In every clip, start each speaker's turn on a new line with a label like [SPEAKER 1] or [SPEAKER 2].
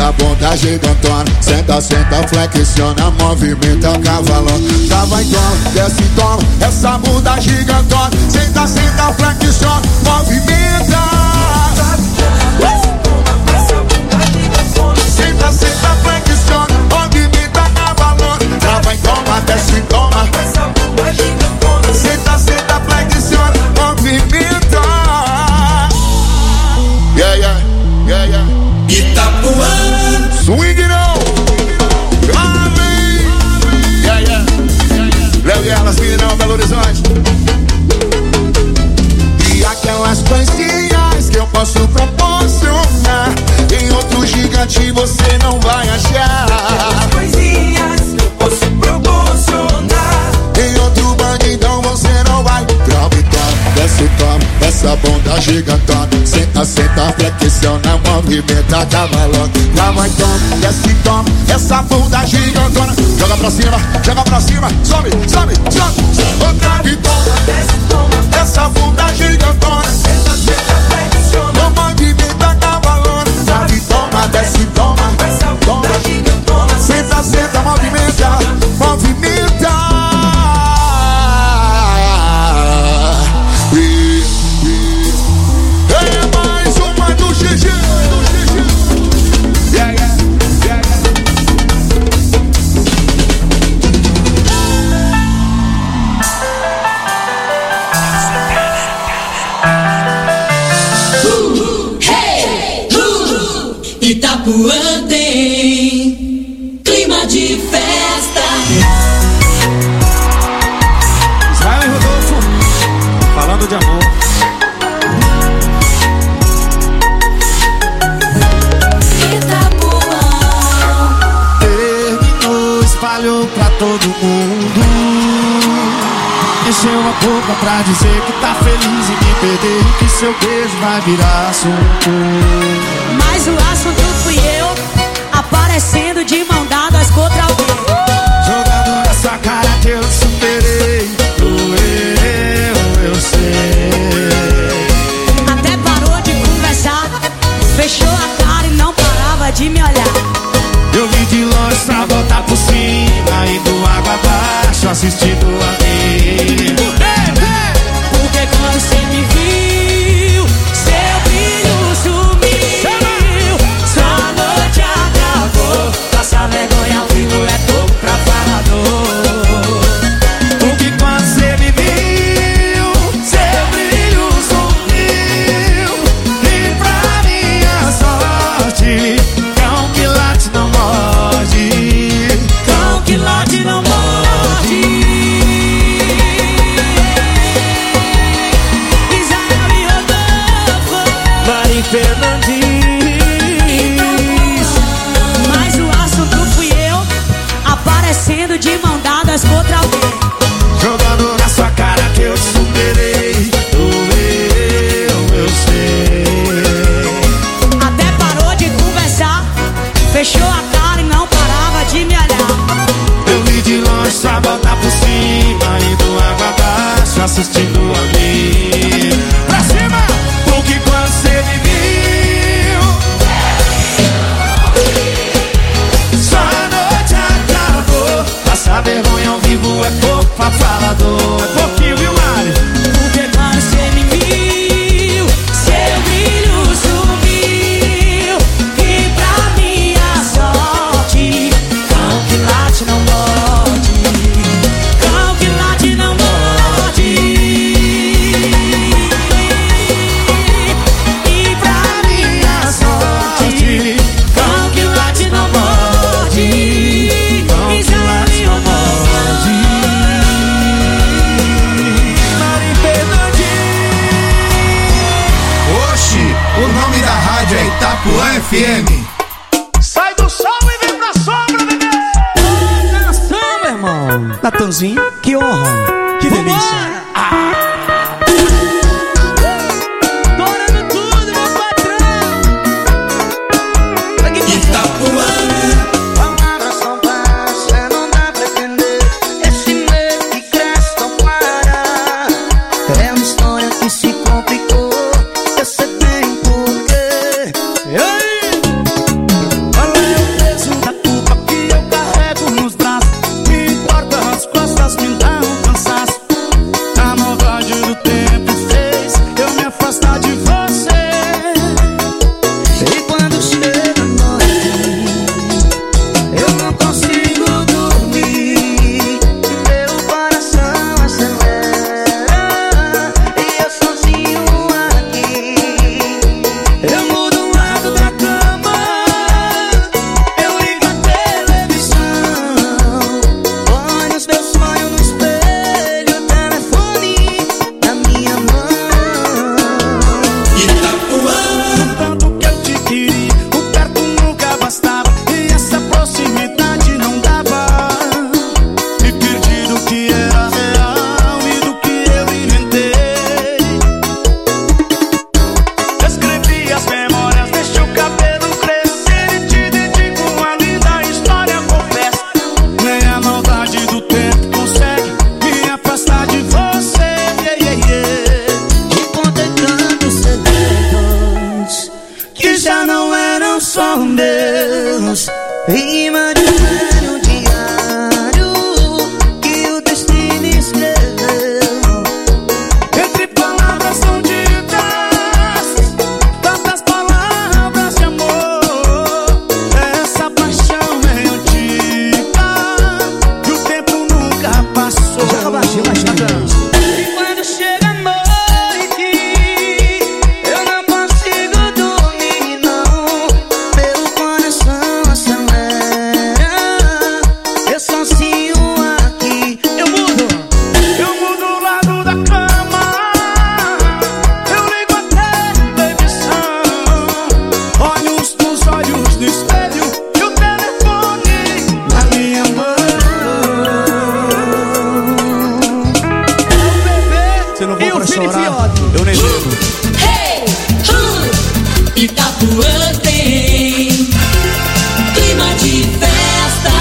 [SPEAKER 1] essa bunda gigantona. Senta, senta, flexiona, movimenta cavalão. Já vai, toma, desce, toma, essa bunda gigantona. Senta, senta, flexiona, movimenta. Senta, senta, flexiona, movimenta cavalão. Já vai, toma, desce, toma. Senta, senta, flexiona, movimenta. Yeah, yeah, yeah, yeah.
[SPEAKER 2] Itapuã.
[SPEAKER 1] Swing não. Amém. Yeah, yeah. Léo e elas, Mineirão, Belo Horizonte. E aquelas coisinhas que eu posso proporcionar, em outro gigante você não vai achar.
[SPEAKER 2] Aquelas coisinhas que eu posso proporcionar,
[SPEAKER 1] em outro bandidão você não vai. Trava e toma, desce e toma, essa bunda gigantona. Senta, senta, flexiona, movimenta cavalão. Trava e toma, desce e toma, essa bunda gigantona. Joga pra cima, sobe, sobe, sobe. Trava e toma,
[SPEAKER 2] desce e toma,
[SPEAKER 1] essa bunda gigantona.
[SPEAKER 2] senta, senta, flexiona,
[SPEAKER 1] Movimenta cavalão. Trava e toma, desce e toma,
[SPEAKER 2] essa bunda gigantona.
[SPEAKER 1] senta, senta, movimenta, movimenta. É mais uma do GG. Yeah, yeah, yeah,
[SPEAKER 3] Itapuã tem clima de festa.
[SPEAKER 4] Israel e Rodolfo, falando de amor.
[SPEAKER 3] Itapuã.
[SPEAKER 4] Terminou, espalhou pra todo mundo. Encheu a boca pra dizer que tá feliz em me perder, que seu beijo vai virar assunto.
[SPEAKER 5] Mas o assunto fui eu, aparecendo de mão dadas contra alguém.
[SPEAKER 4] Jogando na sua cara que eu superei. Doeu, eu sei.
[SPEAKER 5] Até parou de conversar, fechou a cara e não parava de me olhar.
[SPEAKER 4] Eu vim de longe pra voltar por cima, indo água abaixo, assistindo a mim.
[SPEAKER 5] Porque quando você me viu, seu brilho sumiu. Sua noite acabou, passar vergonha ao vivo é pouco pra falador.
[SPEAKER 4] Porque quando você me viu, seu brilho sumiu. E pra minha sorte, cão que late não morde.
[SPEAKER 5] Cão que late não morde. Israel e Rodolfo,
[SPEAKER 4] Mari Fernandes.
[SPEAKER 5] mas o assunto fui eu, aparecendo de mão dadas contra alguém.
[SPEAKER 4] Jogando na sua cara que eu superei. Doeu, eu sei.
[SPEAKER 5] Até parou de conversar, fechou a cara e não parava de me olhar.
[SPEAKER 4] Eu vim de longe pra voltar por cima, indo água abaixo, assistindo a mim. Pra cima! Porque quando você me viu, sua noite acabou. Passar vergonha ao vivo é pouco pra falador. É pouquinho, viu, Mari?
[SPEAKER 5] Porque quando você me viu, seu brilho sumiu. E pra minha sorte, cão que late não morde. Cão que late não morde. E pra minha sorte, cão que late não morde.
[SPEAKER 4] Cão que late não morde. Mari Fernandes.
[SPEAKER 2] Oxi, o nome da rádio é Itapuã FM.
[SPEAKER 4] Sai do sol e vem pra sombra, bebê! Nação, meu irmão! Natanzinho, que honra! Que delícia! Adorando tudo, meu patrão!
[SPEAKER 2] Itapuã.
[SPEAKER 6] Palavras são baixas, não dá pra entender. Esse medo que cresce não para. É uma história que se complicou. Eu sei bem por quê.
[SPEAKER 4] E aí?
[SPEAKER 6] Rima de velho diário que o destino escreveu.
[SPEAKER 4] Entre palavras são ditas tantas palavras de amor. Essa paixão é antiga e o tempo nunca passou.
[SPEAKER 6] E quando chega a noite, eu não consigo dormir, não. Meu coração acelera, eu sozinho aqui.
[SPEAKER 4] Eu mudo o lado da cama, eu ligo até televisão. Olhos nos olhos do espelho e o telefone na minha mão. Você não vou pra chorar, eu nem ligo.
[SPEAKER 3] Hey, Itapuã tem clima de festa.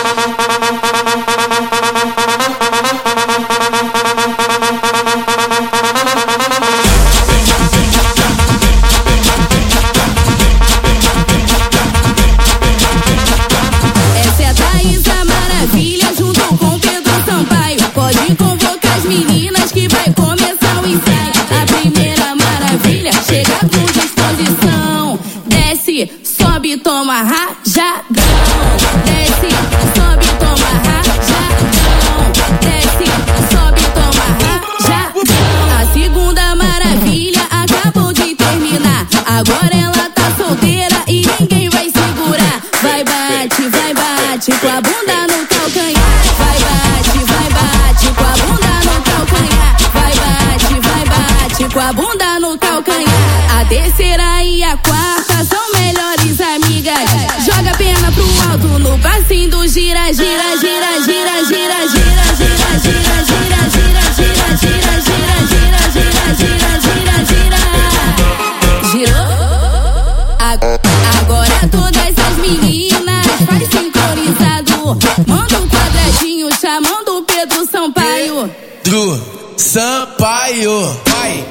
[SPEAKER 5] Essa é a Thaís, a maravilha, junto com Pedro Sampaio. Pode convocar as meninas que vai começar o ensaio. A primeira maravilha chega com disposição. Desce, sobe, toma rajadão. Desce, sobe, toma rajadão. Desce, sobe, toma rajadão. A segunda maravilha acabou de terminar. Agora ela tá solteira e ninguém vai segurar. Vai bate com a bunda no calcanhar. Vai bate com a bunda no calcanhar. Vai bate com a bunda no calcanhar. A terceira e a quarta são melhores amigas. Joga a perna pro alto no passinho do gira, gira, gira, gira, gira, gira, gira, gira, gira, gira, gira, gira, gira, gira, gira, gira, gira. Girou? Agora todas as meninas faz sincronizado. Manda um quadradinho chamando o Pedro Sampaio.
[SPEAKER 4] Pedro Sampaio, vai.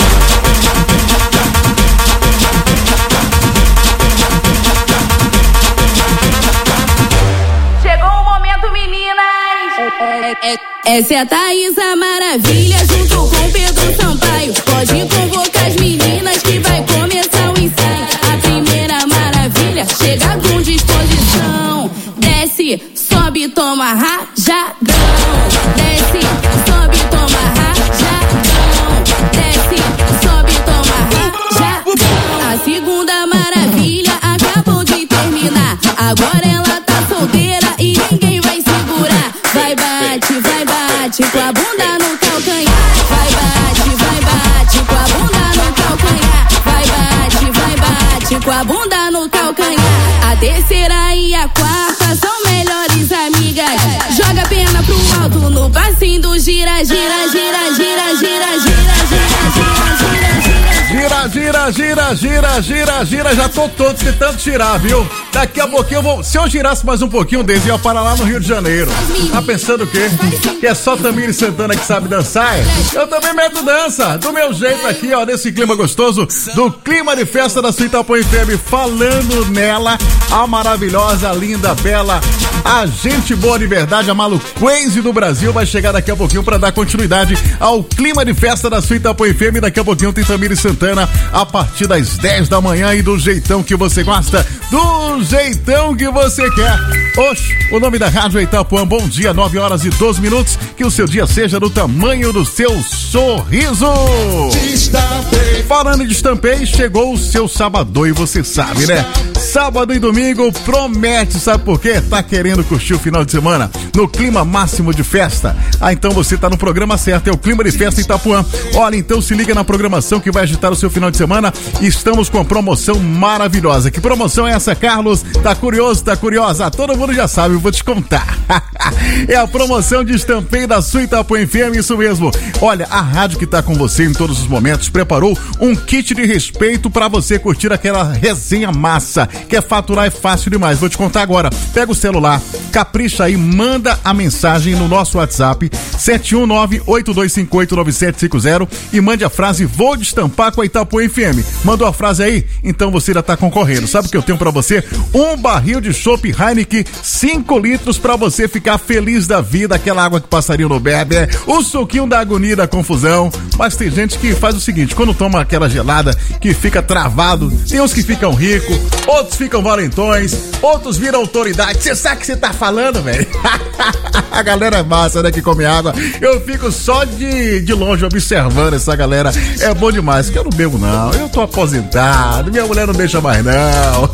[SPEAKER 5] Chegou o momento, meninas. Essa é a Thaís, a maravilha, junto com Pedro Sampaio. Pode convocar as meninas que vai começar o ensaio. A primeira maravilha chega com disposição. Desce, sobe, toma rajadão. Desce, sobe, toma rajadão. Desce, sobe, toma rajadão. A segunda maravilha acabou de terminar. Agora ela tá solteira e ninguém vai segurar. Vai bate com a bunda no calcanhar. Vai bate com a bunda no calcanhar. Vai bate com a bunda no calcanhar. A terceira e a quarta são melhores amigas. Joga a perna pro alto no passinho do gira, gira, gira, gira, gira, gira, gira, gira, gira, gira.
[SPEAKER 7] Gira, gira, gira, gira, gira, gira. Já tô todo tentando tirar, viu? Daqui a pouquinho eu vou. Se eu girasse mais um pouquinho, Deise, ia parar lá no Rio de Janeiro. Tá pensando o quê? Que é só Tamir e Santana que sabe dançar? Eu também meto dança. Do meu jeito aqui, ó, nesse clima gostoso. Do clima de festa da sua Itapuã FM. Falando nela, a maravilhosa, linda, bela, a gente boa de verdade, a maluquense do Brasil. Vai chegar daqui a pouquinho pra dar continuidade ao clima de festa da sua Itapuã FM. Daqui a pouquinho tem Tamir e Santana a partir das 10 da manhã e do jeitão que você gosta, do jeitão que você quer. Oxe, o nome da rádio é Itapuã. Bom dia, 9h12. Que o seu dia seja do tamanho do seu sorriso. Falando de estampei, chegou o seu sábado e você sabe, né? Sábado e domingo promete, sabe por quê? Tá querendo curtir o final de semana no clima máximo de festa? Ah, então você tá no programa certo, é o Clima de Festa Itapuã. Olha, então se liga na programação que vai agitar o seu final de semana. Estamos com a promoção maravilhosa. Que promoção é essa, Carlos? Tá curioso, tá curiosa? Todo mundo já sabe, eu vou te contar. É a promoção de estampeio da sua Itapuã FM, isso mesmo. Olha, a rádio que tá com você em todos os momentos preparou um kit de respeito pra você curtir aquela resenha massa. Quer faturar é fácil demais, vou te contar agora. Pega o celular, Capricha aí, manda a mensagem no nosso WhatsApp 719-8258-9750 e mande a frase "Vou destampar com a Itapuã FM". Mandou a frase aí? Então você já tá concorrendo. Sabe o que eu tenho pra você? Um barril de chopp Heineken 5 litros pra você ficar feliz da vida, aquela água que passarinho não bebe, o suquinho da agonia e da confusão. Mas tem gente que faz o seguinte, quando toma aquela gelada que fica travado, tem uns que ficam ricos, outros ficam valentões, outros viram autoridade. Você sabe o que você tá falando, velho? A galera é massa, né, que come água. Eu fico só de longe observando essa galera. É bom demais, que eu não bebo não, eu tô aposentado, minha mulher não deixa mais não.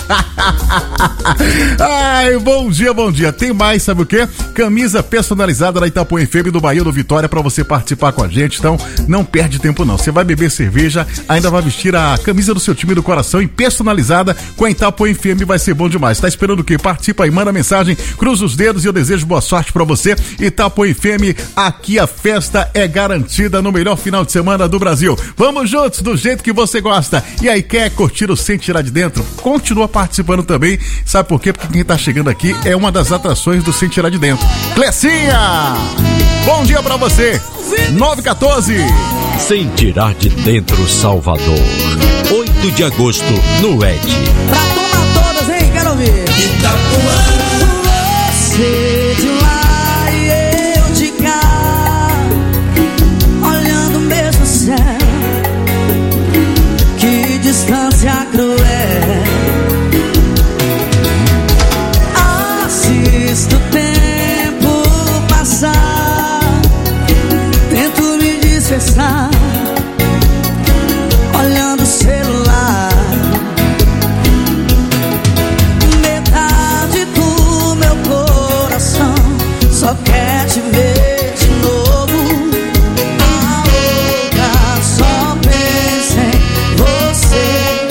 [SPEAKER 7] Ai, bom dia, bom dia. Tem mais, sabe o quê? Camisa personalizada da Itapuã FM do Bahia do Vitória pra você participar com a gente, então não perde tempo não. Você vai beber cerveja, ainda vai vestir a camisa do seu time do coração e personalizada com a Itapuã FM, vai ser bom demais. Tá esperando o quê? Participa aí, manda mensagem, cruza os dedos e eu desejo boa sorte pra você. Itapuã FM, aqui a festa é garantida no melhor final de semana do Brasil. Vamos juntos, do jeito que você gosta. E aí, quer curtir o Sem Tirar de Dentro? Continua participando também. Sabe por quê? Porque quem tá chegando aqui é uma das atrações do Sem Tirar de Dentro. Clecinha! Bom dia pra você! 914.
[SPEAKER 8] Sem Tirar de Dentro, Salvador. 8 de agosto, no ED.
[SPEAKER 5] Pra tomar todas, hein? Quero ouvir. Você de lá e eu de cá, olhando o mesmo céu. Que distância cruel. Assisto o tempo passar, tento me disfarçar, olhando o celular. Metade do meu coração só quer te ver de novo. A outra só pensa em você.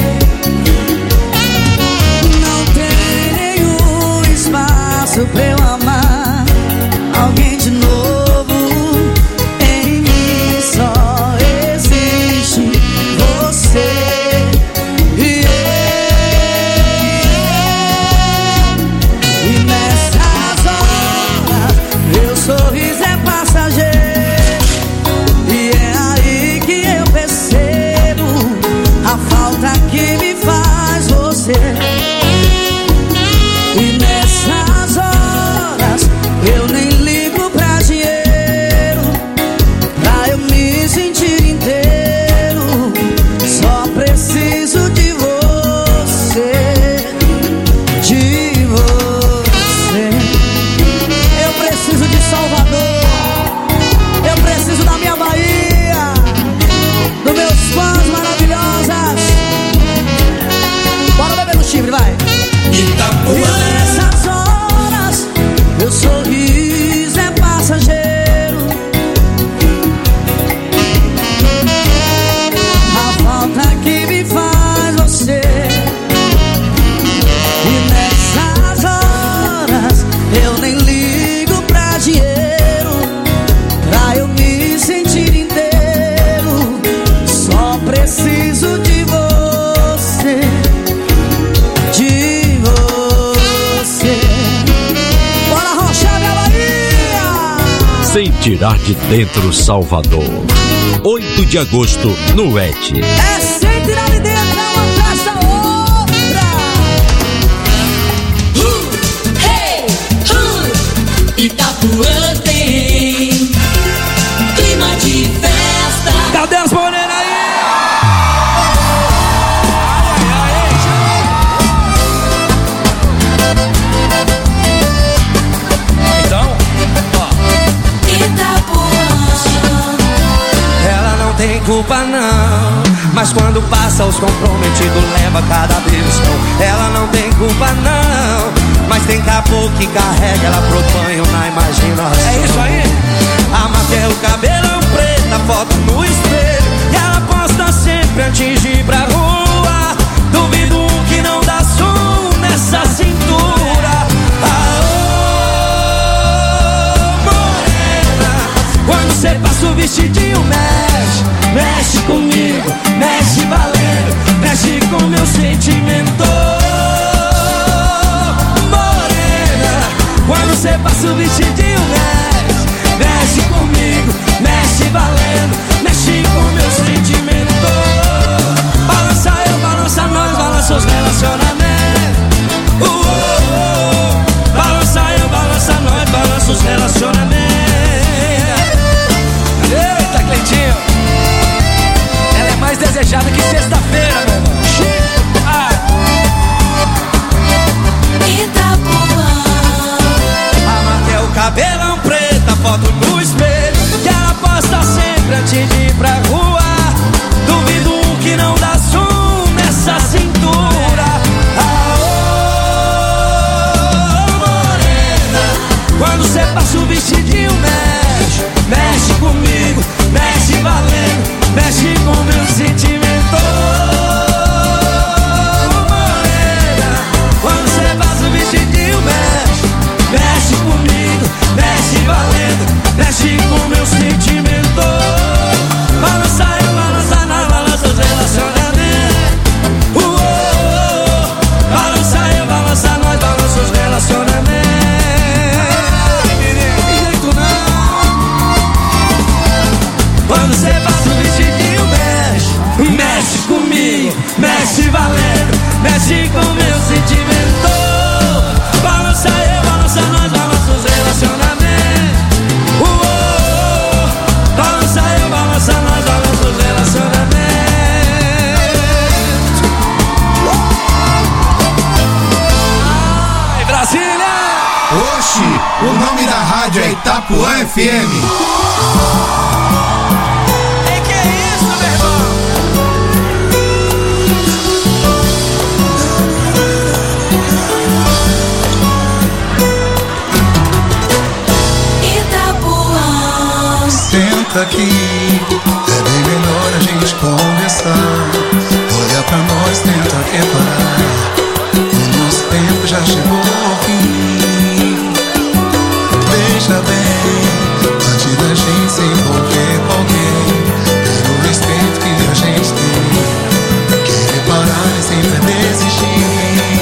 [SPEAKER 5] Não tem nenhum espaço pra eu amar alguém de novo. Em mim só existe você e eu. E nessas horas meu sorriso é passageiro, e é aí que eu percebo a falta que me faz você. E nessas horas eu nem ligo pra dinheiro, pra eu me sentir inteiro. Só preciso de você, de você. Eu preciso de Salvador, eu preciso da minha Bahia, dos meus fãs maravilhosas. Bora beber no chifre, vai. E nessas horas meu sorriso é passageiro, a falta que me faz você. E nessas horas eu nem ligo pra dinheiro, pra eu me sentir inteiro. Só preciso de você, de você. Bora rochar, minha Bahia!
[SPEAKER 8] Sem Tirar de Dentro, Salvador. 8 de agosto, no ED.
[SPEAKER 5] É sem tirar de dentro, é uma atrás da outra.
[SPEAKER 3] Hey, Itapuã tem clima de festa.
[SPEAKER 5] Cadê as morenas aí?
[SPEAKER 4] Então,
[SPEAKER 3] Itapuã,
[SPEAKER 6] Ela não tem culpa não, mas quando passa os comprometidos leva cada beliscão. Ela não tem culpa não, mas tem caboclo que carrega ela pro banho na imaginação.
[SPEAKER 4] é isso aí.
[SPEAKER 6] A maquiagem, o cabelo preto, a foto no espelho, e ela posta sempre antes de ir pra rua. Duvido que não dá som nessa cintura. Morena, quando cê passa o vestidinho mexe, mexe comigo, mexe valendo, mexe com meu sentimento. Morena, quando você passa o vestidinho, mexe, mexe comigo, mexe valendo, mexe com meu sentimento. Balança eu, balança nós, balança os relacionamentos. Balança eu, balança nós, balança os relacionamentos. Eita, Cleitinho, ela é mais desejada que sexta-feira, meu irmão. Amarrei o cabelão preto, a foto no espelho que ela posta sempre antes de ir pra rua. Duvido que não dá zoom nessa cintura. Aô, morena, quando cê passa o vestidinho, mexe, mexe comigo, mexe valendo, mexe com meu sentimento. Mexe comigo, mexe valendo, mexe com meu sentimento. Balança eu, balança na balança os relacionamentos. Balança eu, balança nós, balança os relacionamentos. Jeito não. Quando cê passa o vestidinho, mexe, mexe comigo, mexe valendo, mexe com meu sentimento. Balança eu, balança nós, balança os relacionamentos. Balança eu, balança nós, balança os relacionamentos. Ai, Brasília!
[SPEAKER 9] Oxi, o nome da rádio é Itapuã FM.
[SPEAKER 6] Que é isso, meu irmão?
[SPEAKER 9] Senta aqui, é bem melhor a gente conversar. Olha pra nós, tenta reparar, o nosso tempo já chegou ao fim. Veja bem, antes da gente se envolver com alguém, pelo respeito que a gente tem, querer parar e sempre desistir.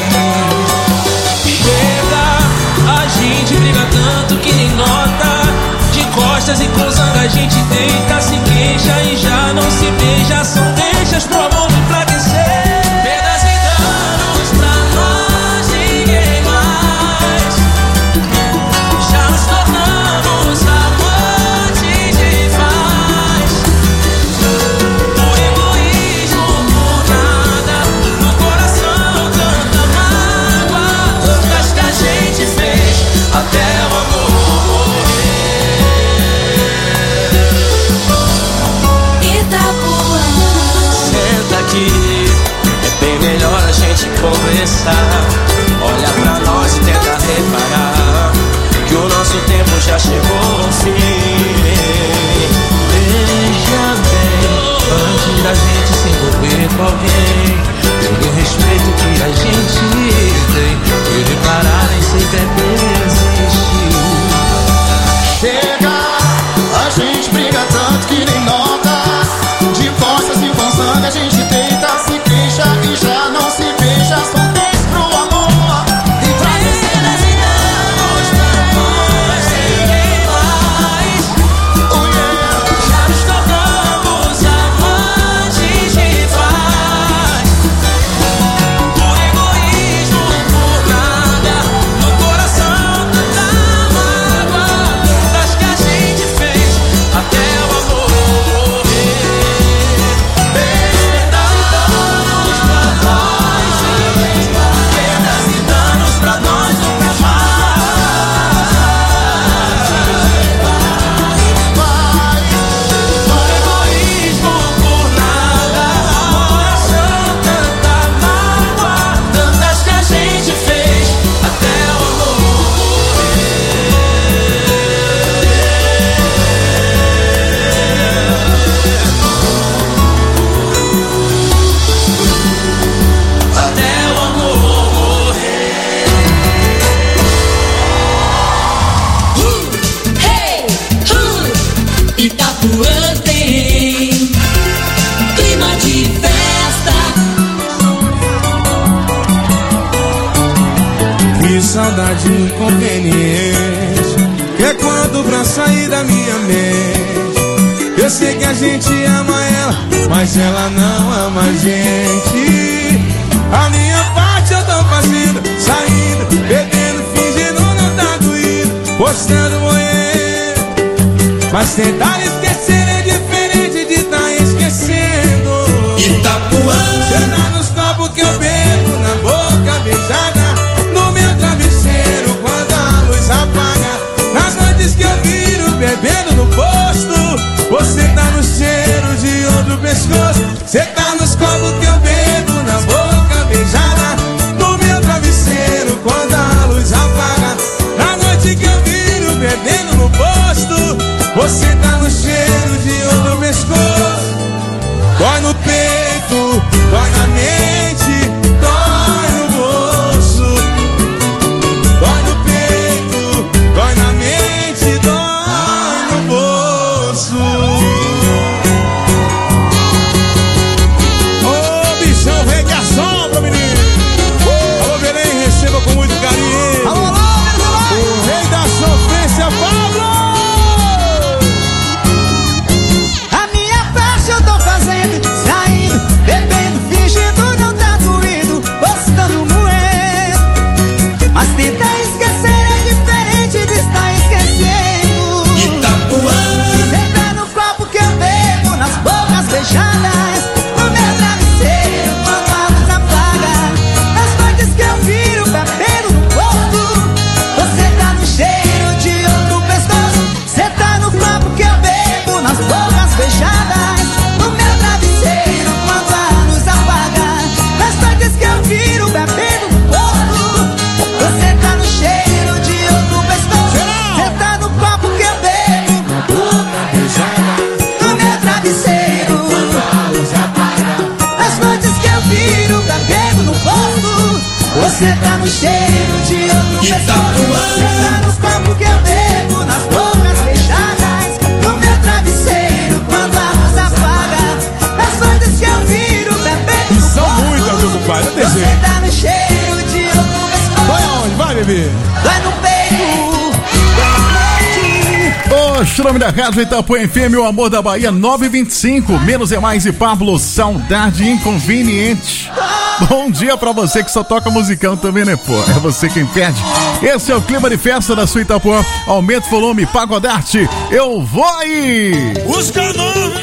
[SPEAKER 6] Chega, a gente briga tanto que nem nota. De costas e com zanga a gente deita, se queixa e já não se beija. São deixas pro amor enfraquecer. Perdas e danos pra nós, ninguém mais. Já nos tornamos amantes demais. Por egoísmo, por nada, no coração tanta mágoa. Tantas que a gente fez até o amor.
[SPEAKER 3] Itapuã.
[SPEAKER 10] saudade inconveniente, que é quando pra sair da minha mente. Eu sei que a gente ama ela, mas ela não ama a gente. A minha parte eu tô fazendo, saindo, bebendo, fingindo não tá doído, postando moeda. Mas tentar esquecer é diferente de tá esquecendo.
[SPEAKER 2] Itapuã.
[SPEAKER 10] Cê tá nos copos que eu bebo, na boca beijada, no meu travesseiro quando a luz apaga. Nas noites que eu viro bebendo no posto, você tá no cheiro de outro pescoço. Cê tá nos copos que eu bebo, na boca beijada, no meu travesseiro quando a luz apaga. Na noite que eu viro bebendo no posto, você tá no cheiro de outro pescoço. Dói no peito, dói na mente, dói no bolso. Dói no peito, dói na mente, dói no bolso. Ô bichão, vem que assombra, menino. Alô, Belém, receba com muito carinho. Alô, o rei da sofrência, Pablo.
[SPEAKER 5] A minha parte eu tô fazendo, saindo, bebendo, fingindo não tá doído, postando moeda. Mas tentar esquecer é diferente de estar esquecendo.
[SPEAKER 2] Itapuã.
[SPEAKER 5] Cê tá no copo que eu bebo, nas bocas beijadas, no meu travesseiro quando a luz apaga. Nas noites que eu viro bebendo no posto, você tá no cheiro de outro pescoço. Cê tá no copo que eu bebo, nas bocas beijadas, no meu travesseiro quando a luz apaga. Nas noites que eu viro bebendo no posto, você tá no cheiro de outro pescoço. Cê tá no copo que eu bebo, na boca beijada, no meu travesseiro quando a luz apaga. Nas noites que eu viro bebendo no posto, você tá no cheiro de outro pescoço. Cê tá nos copos que eu bebo, nas bocas beijadas, no meu travesseiro quando a luz apaga. Nas noites que eu viro bebendo no
[SPEAKER 10] São
[SPEAKER 5] posto,
[SPEAKER 10] muitas, meu compadre, eu
[SPEAKER 5] você
[SPEAKER 10] desejo.
[SPEAKER 5] tá no cheiro de outro pescoço.
[SPEAKER 10] Vai aonde? Vai, bebê.
[SPEAKER 5] Dói no peito, dói na mente.
[SPEAKER 7] O Churame da Rádio Itapuã FM, o amor da Bahia, 925. Menos é mais e Pablo, saudade inconveniente. Bom dia pra você que só toca musicão também, né, pô? É você quem pede. Esse é o clima de festa da sua Itapuã. Aumenta o volume, Pagodarte. Eu vou aí!
[SPEAKER 10] Os canovos.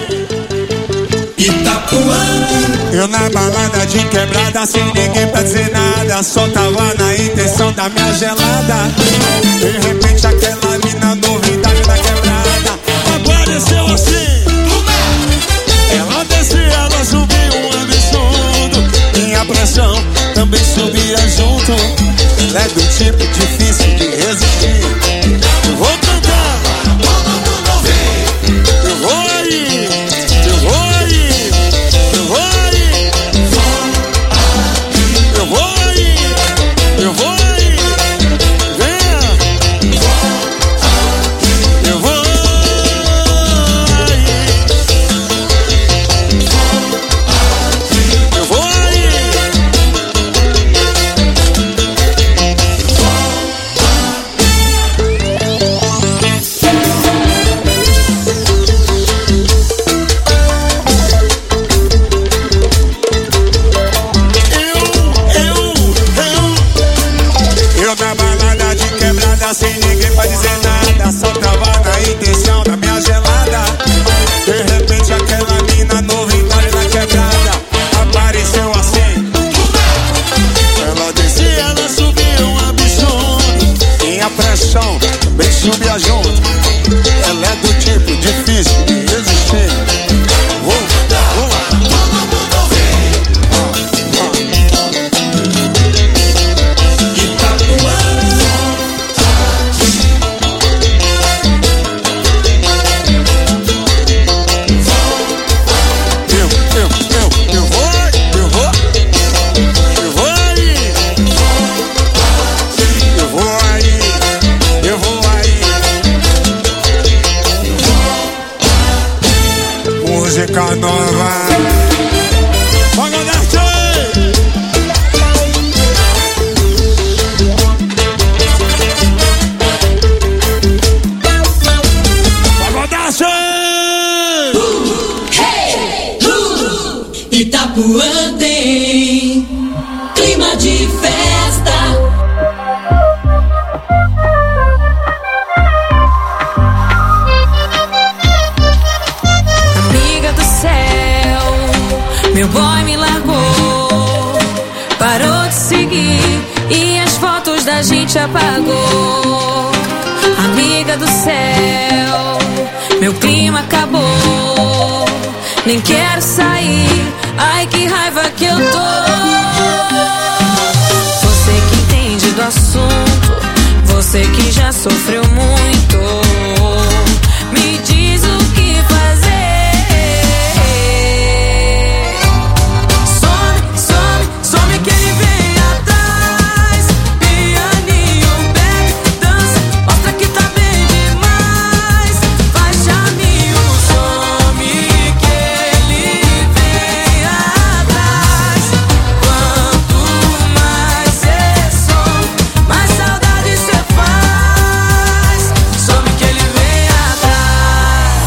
[SPEAKER 2] Itapuã.
[SPEAKER 10] Eu na balada de quebrada, sem ninguém pra dizer nada, só tava na intenção da minha gelada. De repente aquela mina novidade da quebrada apareceu assim. Ela descia, ela subiu um absurdo, minha pressão também subia junto. É do tipo difícil de resistir. Eu vou cantar, eu vou aí, eu vou aí, eu vou aí, eu vou aí, eu vou aí, venha, eu vou aí, eu vou aí. Eu na balada de quebrada, sem ninguém pra dizer nada, só tava na intenção da minha gelada. De repente aquela mina novidade na quebrada apareceu assim. Ela descia, ela subia um absurdo, minha pressão também subia junto. Ela é do tipo difícil de resistir.
[SPEAKER 11] gente apagou. Amiga do céu, meu clima acabou. Nem quero sair, ai que raiva que eu tô. Você que entende do assunto, você que já sofreu muito, me diz o que fazer. Some, some, some que ele vem atrás. Pianinho, bebe, dança, mostra que tá bem demais. Faz chaminho, some que ele vem atrás. Quanto mais cê some, mais saudade cê faz. Some que ele vem atrás.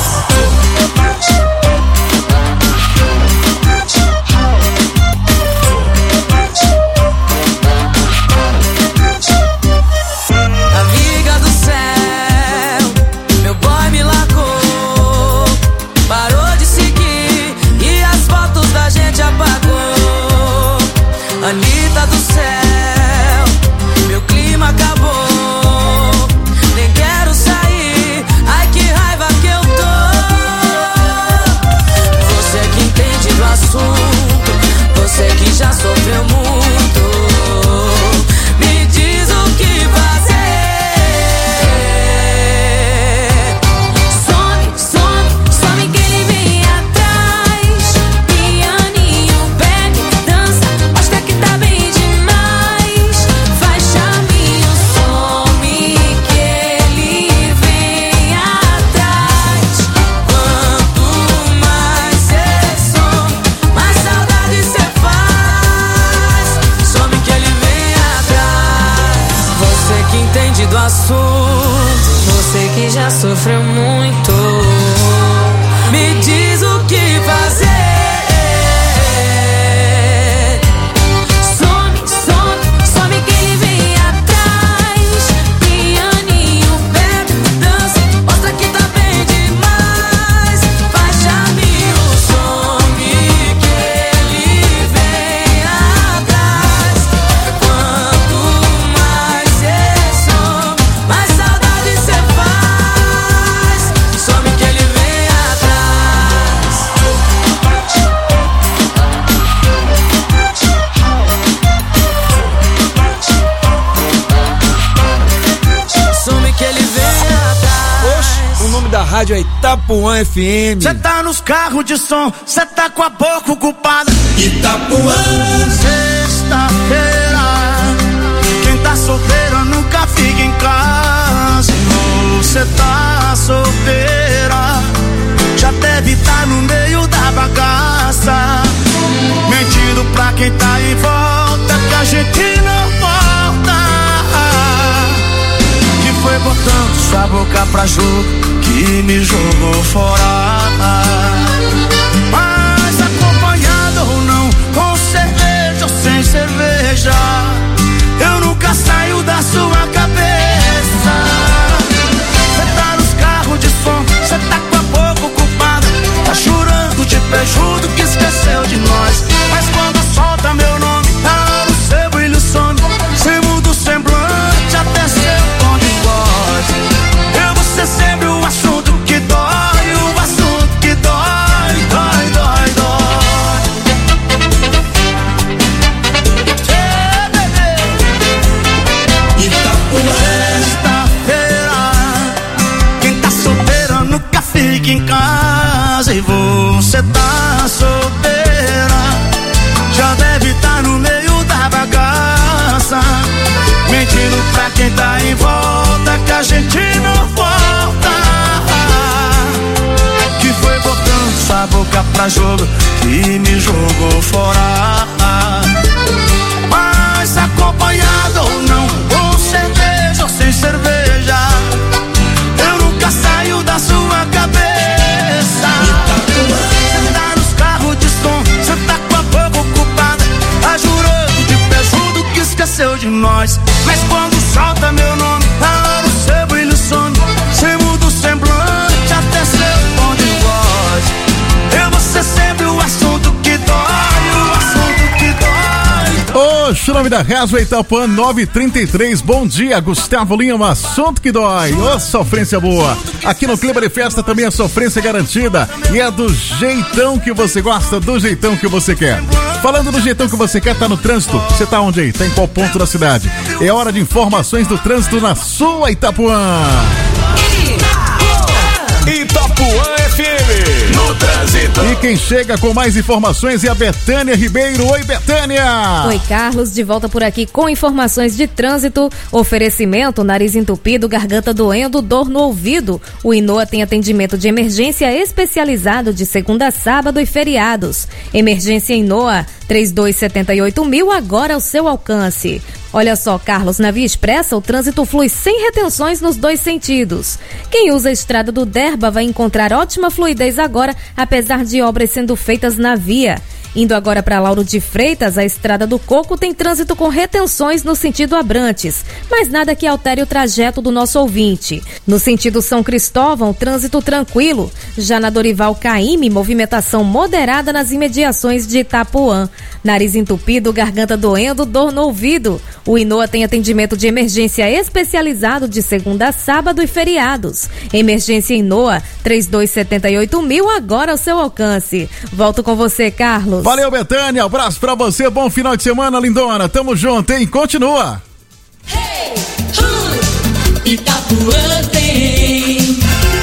[SPEAKER 11] Amiga do céu, meu boy me largou. Parou de seguir e as fotos da gente apagou. Anitta do céu, meu clima acabou. Nem quero sair, ai que raiva que eu tô. Você que entende do assunto, você que já sofreu muito, me diz o que fazer. Some, some, some que ele vem atrás. Pianinho, bebe, dança, mostra que tá bem demais. Faz chaminho, some que ele vem atrás. Quanto mais cê some, mais saudade cê faz. Some que ele vem atrás. Você que entende do assunto, você que já sofreu muito, me diz o que fazer. Some, some, some que ele vem atrás. Pianinho, bebe, dança, mostra que tá bem demais. Faz chaminho, some que ele vem atrás. Quanto mais cê some, mais saudade cê faz. Some que ele vem atrás. Some que ele vem atrás.
[SPEAKER 10] O nome da rádio é Itapuã FM.
[SPEAKER 4] Cê tá nos carros de som, cê tá com a boca ocupada.
[SPEAKER 1] Itapuã.
[SPEAKER 4] Sexta-feira, quem tá solteiro nunca fica em casa. Você tá solteira, já deve tá no meio da bagaça, mentindo pra quem tá em volta, que a gente não volta. Que foi botando sua boca pra jogo, que me jogou fora. Mas acompanhado ou não, com cerveja ou sem cerveja, eu nunca saio da sua cabeça. Cê tá nos carros de som, cê tá com a boca ocupada, tá chorando de beijudo que esqueceu de nós. Mas quando solta meu nome, tá no seu brilho some. Cê muda o semblante até seu tom de voz. Eu vou ser sempre o assunto que dói, o assunto que dói, dói, dói, dói. Sexta-feira, quem tá solteiro nunca fica em casa. E você tá solteira, já deve tá no meio da bagaça, mentindo pra quem tá em volta, que a gente não volta. Que foi botando sua boca pra jogo, que me jogou fora. Mas acompanhado ou não, com cerveja ou sem cerveja, eu nunca saio da sua cabeça. Cê tá nos carros de som, cê tá com a boca ocupada, tá jurando de pejudo que esqueceu de nós. Mas quando solta meu nome, tá no seu brilho some. Cê muda o semblante até seu tom de voz. Eu vou ser sempre o assunto que dói, o assunto que dói.
[SPEAKER 7] nome da Rasva Itapuã 933. Bom dia, Gustavo Lima, assunto que dói. Ô, sofrência boa. Aqui no Clima de Festa também a sofrência garantida. E é do jeitão que você gosta, do jeitão que você quer. Falando do jeitão que você quer, tá no trânsito. Você tá onde aí? Tá em qual ponto da cidade? É hora de informações do trânsito na sua Itapuã.
[SPEAKER 12] Itapuã FM, no trânsito.
[SPEAKER 7] E quem chega com mais informações é a Betânia Ribeiro. Oi, Betânia!
[SPEAKER 13] Oi, Carlos, de volta por aqui com informações de trânsito. Oferecimento, nariz entupido, garganta doendo, dor no ouvido. O Inoa tem atendimento de emergência especializado de segunda a sábado e feriados. Emergência Inoa, 3278.000, agora ao seu alcance. Olha só, Carlos, na Via Expressa o trânsito flui sem retenções nos dois sentidos. Quem usa a estrada do Derba vai encontrar ótima fluidez agora, apesar de obras sendo feitas na via. Indo agora para Lauro de Freitas, a Estrada do Coco tem trânsito com retenções no sentido Abrantes, mas nada que altere o trajeto do nosso ouvinte. No sentido São Cristóvão, trânsito tranquilo. Já na Dorival Caymmi, movimentação moderada nas imediações de Itapuã. Nariz entupido, garganta doendo, dor no ouvido. O Inoa tem atendimento de emergência especializado de segunda a sábado e feriados. Emergência Inoa, 3278.000, agora ao seu alcance. Volto com você, Carlos.
[SPEAKER 7] Valeu, Betânia, abraço pra você, bom final de semana, lindona, tamo junto, hein? Continua.
[SPEAKER 3] Itapuã tem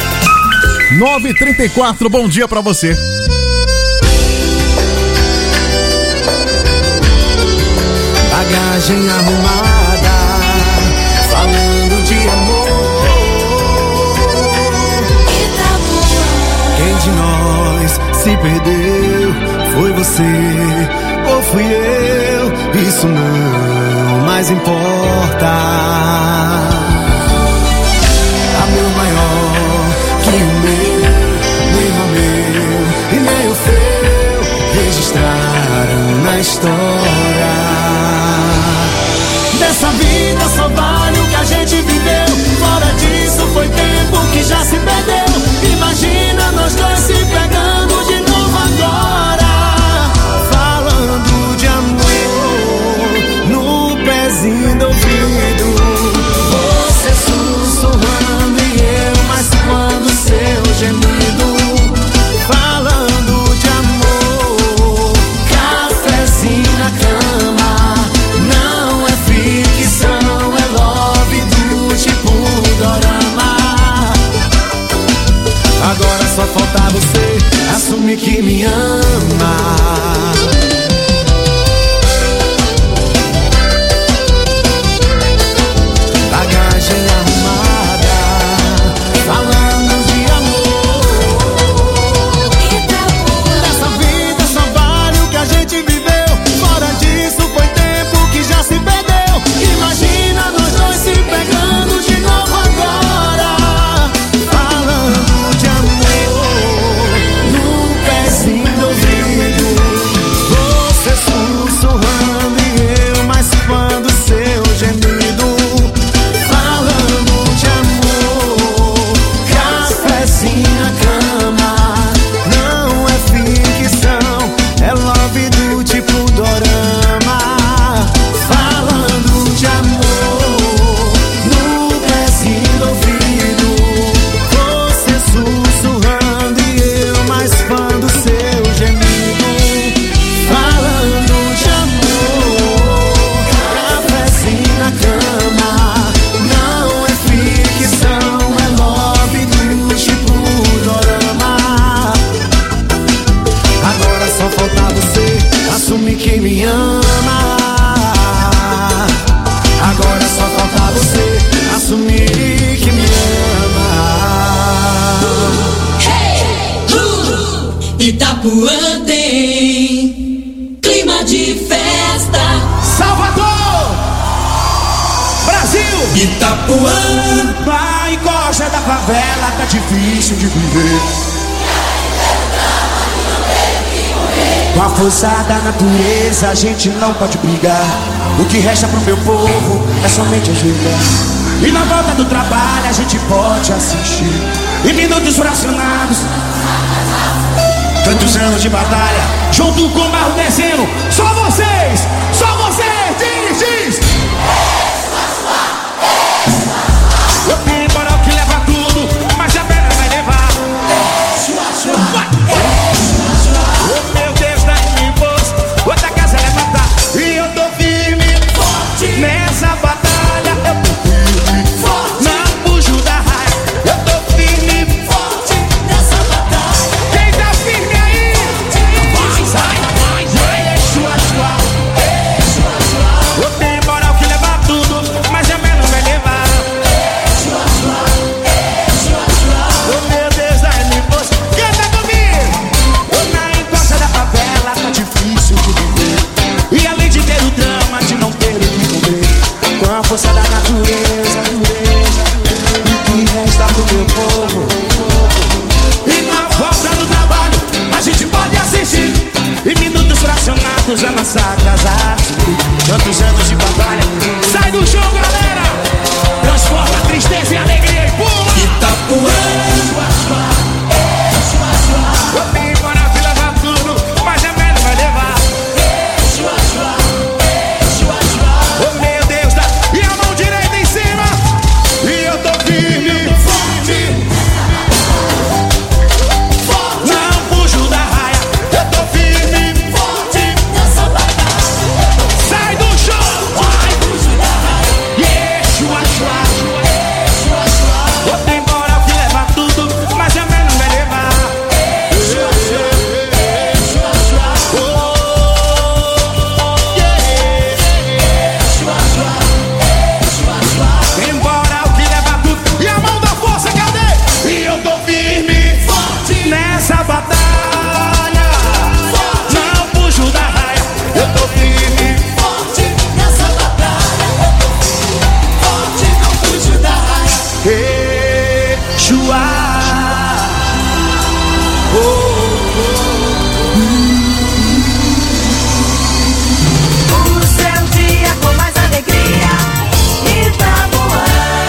[SPEAKER 7] 9h34, bom dia pra você.
[SPEAKER 6] Bagagem arrumada, falando de amor. Quem de nós se perdeu? Foi você ou fui eu? Isso não mais importa. Amor maior que o meu, nem o meu e nem o seu registraram na história. Dessa vida só vale o que a gente viveu. Fora disso foi tempo que já se perdeu. Imagina nós dois se pegando de novo agora. Falando de amor no pezinho do ouvido. Você sussurrando e eu, mas quando seu gemido. Falando de amor, cafezinho na cama. Não é ficção, é love do tipo dorama. Agora só falta você assumir que me ama. Bagagem arrumada, falando de amor. Nessa vida só vale o que a gente viveu. Fora disso foi tempo que já se perdeu. Imagina nós dois se pegando de novo agora. Falando de amor no pezinho do ouvido. Você sussurrando e eu, mas quando seu gemido. Falando de amor, cafezinho na cama. Não é ficção, é love do tipo dorama. Falando de amor no pezinho do ouvido. Você sussurrando e eu, mas quando seu gemido. Falando de amor, cafezinho na cama. Não é ficção, é love do tipo dorama. Agora só falta você assumir que me ama. Agora só falta você assumir que me ama.
[SPEAKER 3] Itapuã tem clima de festa.
[SPEAKER 4] Salvador! Brasil!
[SPEAKER 10] Itapuã, vai encosta da favela, tá difícil de viver. Com a força da natureza a gente não pode brigar. O que resta pro meu povo é somente ajoelhar. E na volta do trabalho a gente pode assistir. Em minutos fracionados, tantos anos de batalha, junto com o barro descendo. Só vocês, diga!
[SPEAKER 6] Quantos anos atrasados, quantos anos de batalha. Sai do chão, galera! Transforma a tristeza em alegria e pula! Eu tenho coragem de levar tudo, mas é melhor vai levar. Oh meu Deus, e a mão direita em cima. E eu tô firme, forte. Não fujo da raia. Eu tô firme, forte nessa batalha. Sai do chão, vai fugir da raia. Chua, chua. Eu tenho moral que leva tudo, mas é melhor vai levar. Tem moral que leva tudo, e a mão da força, cadê? E eu tô firme, forte nessa batalha. Não fujo da raia. Eu tô firme, forte nessa batalha. Forte, não fujo da raia. Chua.
[SPEAKER 5] O seu dia com mais alegria, Itapuã.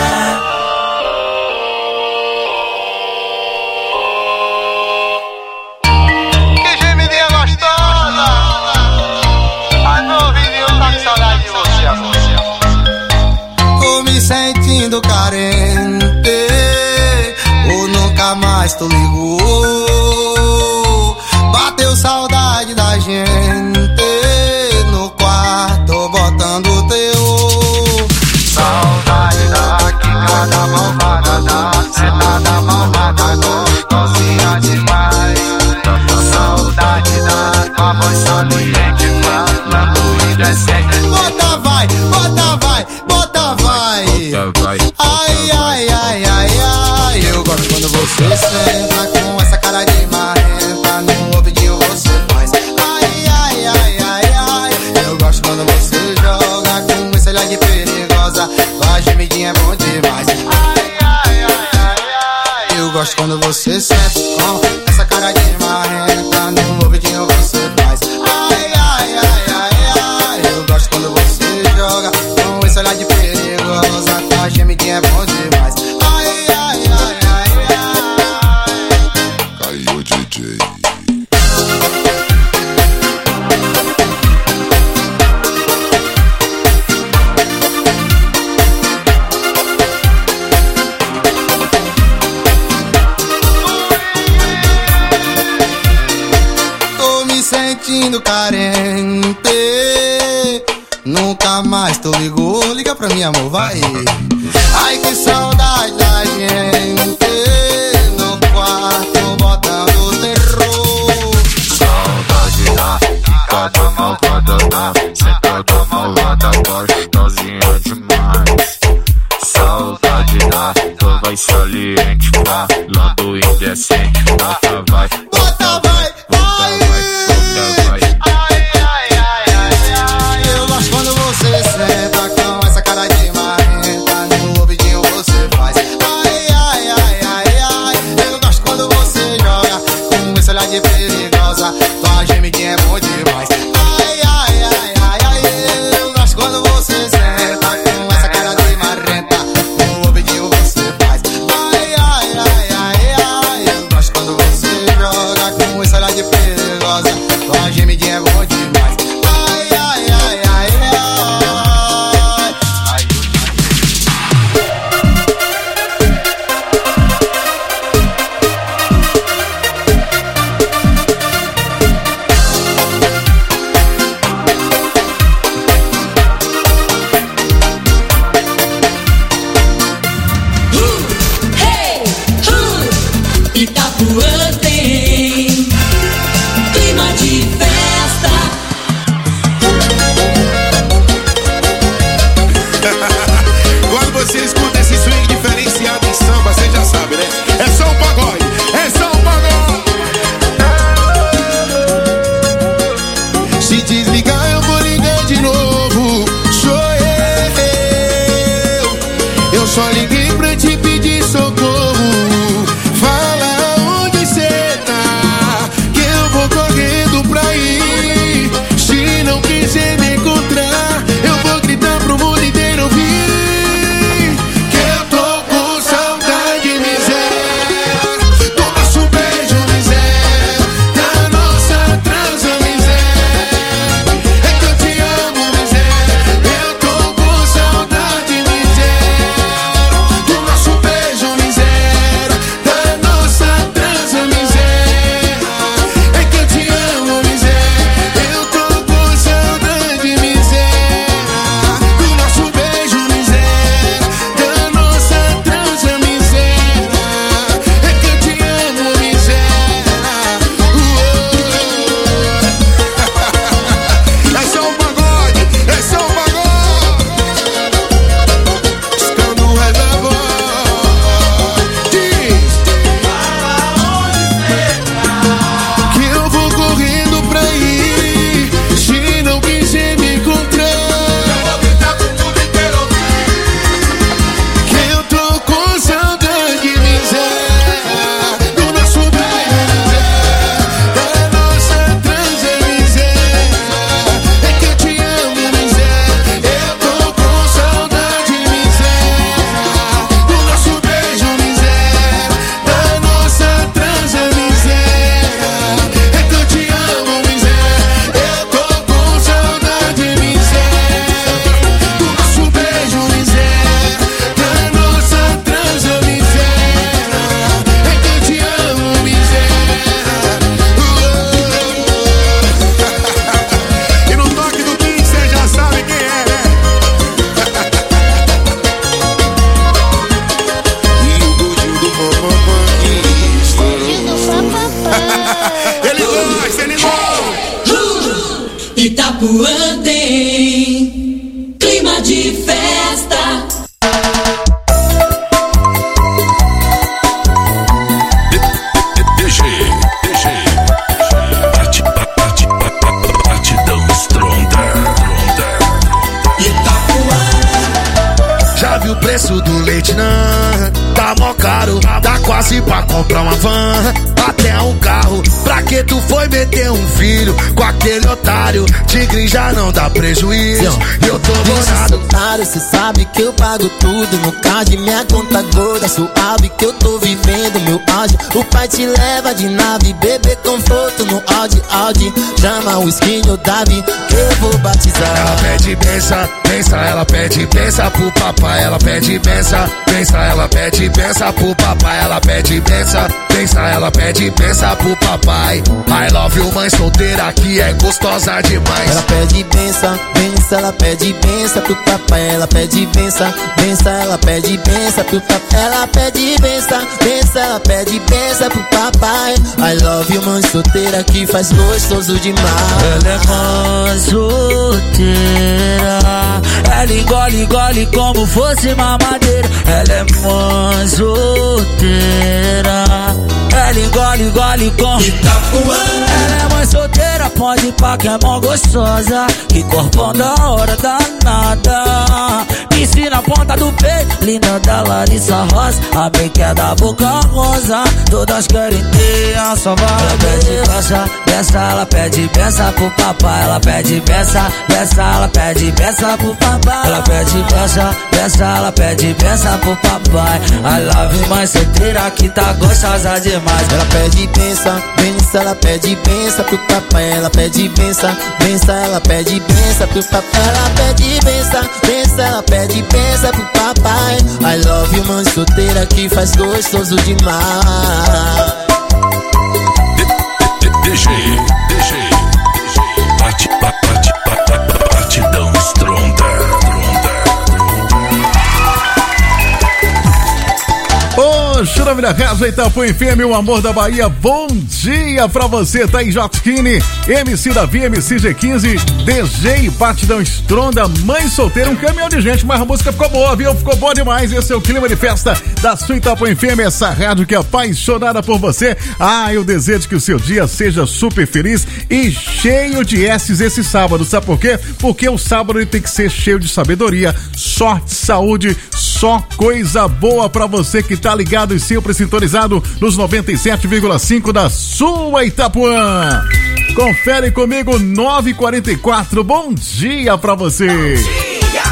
[SPEAKER 14] Que gemidinha gostosa! Ai, meu ouvidinho tá com saudade de você, amor.
[SPEAKER 9] Tô me sentindo carente, ou nunca mais tu ligou. Bateu saudade da gente no quarto, botando teu.
[SPEAKER 14] Saudade da quicada malvada, da sentada malvada, gostosinha demais. Saudade da tua voz saliente, falando indecente.
[SPEAKER 9] Bota vai, bota vai, bota vai. Ai, ai, ai, ai, ai. Eu gosto quando você senta com essa cara de marrenta, no ouvidinho você faz. Ai, ai, ai, ai, ai. Eu gosto quando você joga com esse olhar de perigosa, tua gemidinha é bom demais. Ai, ai, ai, ai, ai. Eu gosto quando você senta com essa cara de marrenta, no ouvidinho você faz. Ai, ai, ai, ai, ai. Eu gosto quando você joga com esse olhar de perigosa, tua gemidinha é bom demais. Ai, ai, ai, ai, ai.
[SPEAKER 1] Caiu o DJ.
[SPEAKER 9] Tô me sentindo carente, nunca mais tu ligou. Liga pra mim, amor, vai. Ai, que saudade da gente no quarto, botando terror.
[SPEAKER 14] Saudade da quicada malvada, da sentada malvada, gostosinha demais. Saudade da tua voz saliente, falando indecente. Bota vai,
[SPEAKER 9] bota vai, vai.
[SPEAKER 14] Bota vai.
[SPEAKER 9] Ai, ai, ai, ai, ai. Eu gosto quando você senta com essa cara de marrenta, no ouvidinho você faz. Ai, ai, ai, ai, ai. Eu gosto quando você joga com esse olhar de perigosa, tua gemidinha é bom demais. Ai, ai, ai, ai, ai. Eu gosto quando você senta com essa cara de marrenta, no ouvidinho você faz. Ai, ai, ai, ai, ai. Eu gosto quando você joga com esse olhar de perigosa, tua gemidinha é bom demais. Ai, ai, ai, ai, ai.
[SPEAKER 3] Itapuã tem clima de festa.
[SPEAKER 10] Quando você escuta esse swing diferenciado em samba, você já sabe, né? É só um pagode, é só um pagode.
[SPEAKER 9] Se desligar eu vou ligar de novo. Sou eu só liguei pra te pedir socorro. Fala onde cê tá, que eu vou correndo pra ir. Se
[SPEAKER 15] Vietnã. Tá mó caro, dá quase pra comprar uma van, até um carro. Pra que tu foi meter um filho com aquele otário? Tigre já não dá prejuízo, eu tô bolado.
[SPEAKER 16] Cê sabe que eu pago tudo no card, minha conta gorda, suave que eu tô vivendo meu auge. O pai te leva de nave, bebê conforto no Audi. Chama o skin ou Davi, que eu vou batizar.
[SPEAKER 15] Ela pede benção, ela pede benção pro papai. Ela pede benção, ela pede benção pro papai. Ela pede benção, ela pede benção pro papai. I love you, mãe solteira que é gostosa demais.
[SPEAKER 16] Ela pede benção, ela pede benção pro papai. Ela pede benção, ela pede benção pro papai. Ela pede benção, ela pede benção pro papai. I love you, mãe solteira que faz gostoso demais.
[SPEAKER 5] Ela é mãe solteira, ela engole como fosse mamadeira. Ela é mãe solteira, ela engole como Itapuã. Ela é mãe solteira, pode ir pra que é mó gostosa, que corpão da hora danada. Piscina na ponta do peito, linda da Larissa Rosa, a que é da boca rosa, todas querem ter a sua vaga. Ela pede benção, ela pede benção pro papai. Ela pede benção, ela pede benção pro papai. Ela pede benção, ela pede benção pro papai. I love you, mãe solteira que tá gostosa demais.
[SPEAKER 16] Ela pede benção, ela pede benção pro papai. Ela pede benção, ela pede benção pro papai. Ela pede benção, ela pede benção pro papai. I love you, mãe solteira que faz gostoso demais.
[SPEAKER 12] DJ, batidão estronda.
[SPEAKER 7] Ô, Churavira Casa, Itapuã FM, o amor da Bahia, bom dia pra você, tá em Jotskine, MC Davi, MC G15, DJ, Batidão Estronda, Mãe Solteira, um caminhão de gente, mas a música ficou boa, viu? Ficou boa demais, esse é o clima de festa da sua Itapuã FM, essa rádio que é apaixonada por você. Ah, eu desejo que o seu dia seja super feliz e cheio de S's esse sábado, sabe por quê? Porque o sábado ele tem que ser cheio de sabedoria, sorte, saúde, só coisa boa pra você que tá ligado e sempre sintonizado nos 97,5 da sua Itapuã. Confere comigo, 9h44, bom dia pra você.
[SPEAKER 2] Bom dia,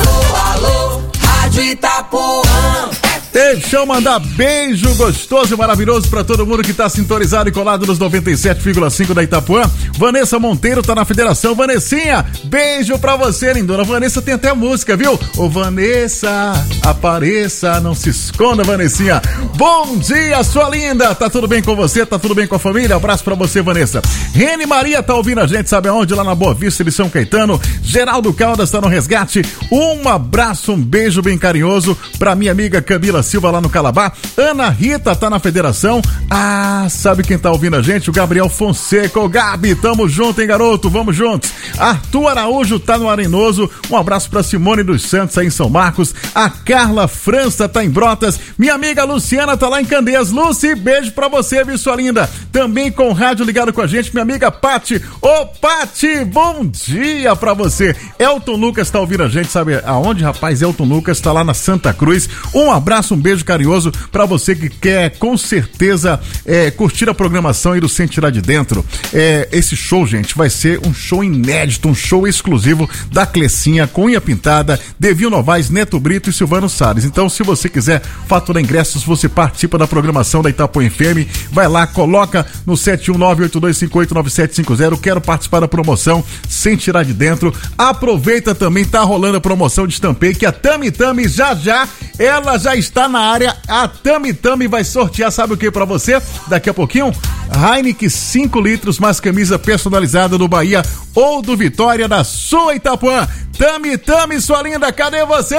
[SPEAKER 2] alô, Rádio Itapuã.
[SPEAKER 7] Deixa eu mandar beijo gostoso e maravilhoso pra todo mundo que tá sintonizado e colado nos 97,5 da Itapuã. Vanessa Monteiro tá na federação. Vanessinha, beijo pra você, lindona. Vanessa tem até música, viu? Ô Vanessa, apareça, não se esconda, Vanessinha. Bom dia, sua linda. Tá tudo bem com você? Tá tudo bem com a família? Abraço pra você, Vanessa. Rene Maria tá ouvindo a gente, sabe aonde? Lá na Boa Vista de São Caetano. Geraldo Caldas tá no resgate. Um abraço, um beijo bem carinhoso pra minha amiga Camila Silva lá no Calabá. Ana Rita tá na federação. Ah, sabe quem tá ouvindo a gente? O Gabriel Fonseca. Ô Gabi, tamo junto, hein, garoto? Vamos juntos. Arthur Araújo tá no Arenoso. Um abraço pra Simone dos Santos aí em São Marcos. A Carla França tá em Brotas. Minha amiga Luciana tá lá em Candeias. Luci, beijo pra você, viu, sua linda? Também com o rádio ligado com a gente, minha amiga Pati. Ô Pati, bom dia pra você. Elton Lucas tá ouvindo a gente, sabe aonde, rapaz? Elton Lucas tá lá na Santa Cruz. Um abraço, um beijo carinhoso pra você que quer com certeza curtir a programação aí do Sem Tirar de Dentro. Esse show, gente, vai ser um show inédito, um show exclusivo da Clecinha, com unha pintada, Devil Novaes, Neto Brito e Silvano Salles. Então, se você quiser faturar ingressos, você participa da programação da Itapuã FM, vai lá, coloca no 71982589750, quero participar da promoção Sem Tirar de Dentro. Aproveita também, tá rolando a promoção de Estampei, que a Tami Tami já ela já está na área. A Tami Tami vai sortear, sabe o que pra você? Daqui a pouquinho, Heineken 5 litros mais camisa personalizada do Bahia ou do Vitória da sua Itapuã. Tami Tami, sua linda, cadê você?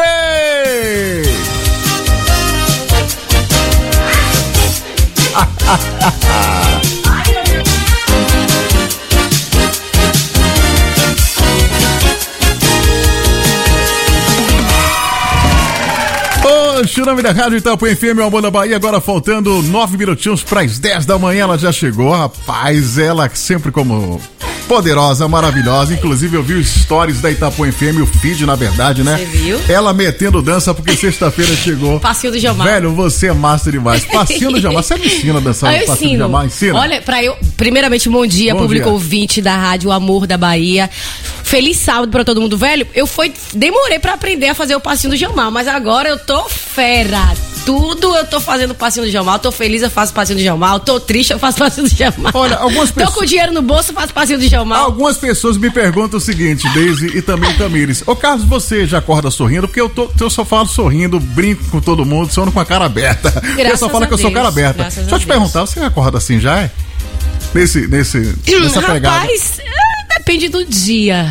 [SPEAKER 7] Churame da Rádio Itapuã FM, meu amor da Bahia, agora faltando 9 minutinhos para as 10 da manhã, ela já chegou, rapaz, ela sempre como poderosa, maravilhosa. Inclusive eu vi os stories da Itapuã FM, o feed na verdade, né?
[SPEAKER 17] Você viu?
[SPEAKER 7] Ela metendo dança porque sexta-feira chegou.
[SPEAKER 17] Passinho do Gilmar.
[SPEAKER 7] Velho, você é massa demais. Passinho do Gilmar. Você me ensina a dançar o passinho do Gilmar? Ensina.
[SPEAKER 17] Olha, primeiramente, bom dia, público ouvinte da Rádio Amor da Bahia. Feliz sábado pra todo mundo. Velho, demorei pra aprender a fazer o passinho do Gilmar, mas agora eu tô fera. Tudo eu tô fazendo passinho do Gilmar. Eu tô feliz, eu faço passinho do Gilmar. Eu tô triste, eu faço passinho do Gilmar.
[SPEAKER 7] Olha, algumas pessoas...
[SPEAKER 17] Tô com dinheiro no bolso, eu faço passinho do Gilmar.
[SPEAKER 7] Algumas pessoas me perguntam o seguinte, Deise e também Tamires. Ô, Carlos, você já acorda sorrindo? Porque eu só falo sorrindo, brinco com todo mundo, sono com a cara aberta. Eu só falo que eu sou cara aberta. Deixa eu te perguntar, você acorda assim já é? Nessa pegada?
[SPEAKER 17] Rapaz, depende do dia.